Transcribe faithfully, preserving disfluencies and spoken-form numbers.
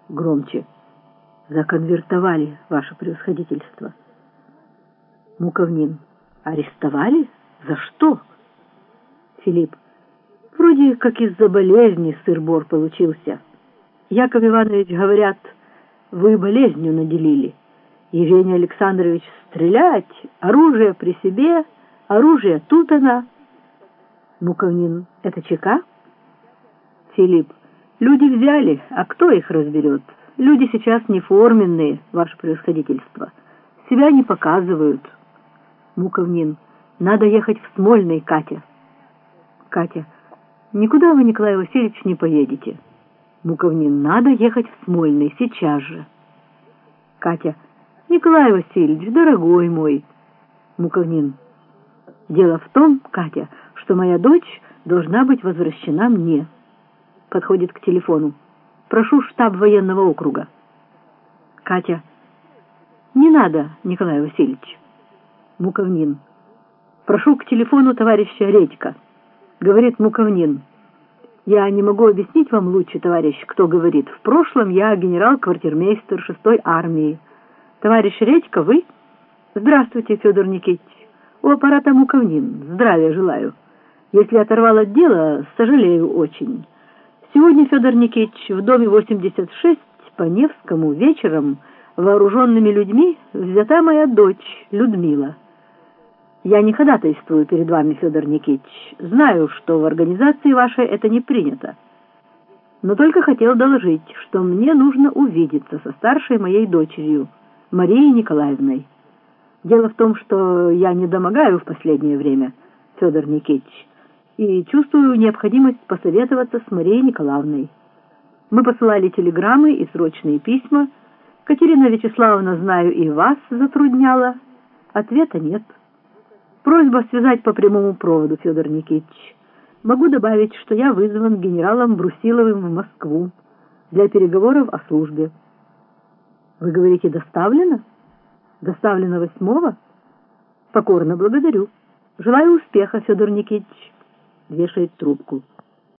Громче. Законвертовали, ваше превосходительство. Муковнин. Арестовали? За что? Филипп. Вроде как из-за болезни сыр-бор получился. Яков Иванович, говорят, вы болезнью наделили. Евгений Александрович, стрелять, оружие при себе, оружие тут она. Муковнин. Это ЧК? Филипп. Люди взяли, а кто их разберет? Люди сейчас не форменные, ваше превосходительство. Себя не показывают. Муковнин. Надо ехать в Смольный, Катя. Катя. Никуда вы, Николай Васильевич, не поедете. Муковнин. Надо ехать в Смольный, сейчас же. Катя. Николай Васильевич, дорогой мой. Муковнин. Дело в том, Катя, что моя дочь должна быть возвращена мне. Подходит к телефону. Прошу штаб военного округа. Катя. Не надо, Николай Васильевич. Муковнин. Прошу к телефону товарища Редька. Говорит Муковнин. Я не могу объяснить вам лучше, товарищ, кто говорит. В прошлом я генерал-квартирмейстер шестой армии. Товарищ Редька, вы? Здравствуйте, Федор Никитич. У аппарата Муковнин. Здравия желаю. Если оторвал от дела, сожалею очень. Сегодня, Федор Никитич, в доме восемьдесят шесть по Невскому вечером вооруженными людьми взята моя дочь Людмила. Я не ходатайствую перед вами, Федор Никитич. Знаю, что в организации вашей это не принято. Но только хотел доложить, что мне нужно увидеться со старшей моей дочерью, Марией Николаевной. Дело в том, что я недомогаю в последнее время, Федор Никитич, и чувствую необходимость посоветоваться с Марией Николаевной. Мы посылали телеграммы и срочные письма. Катерина Вячеславовна, знаю, и вас затрудняла. Ответа нет. Просьба связать по прямому проводу, Федор Никитич. Могу добавить, что я вызван генералом Брусиловым в Москву для переговоров о службе. Вы говорите, доставлено? Доставлено восьмого? Покорно благодарю. Желаю успеха, Федор Никитич. Вешает трубку.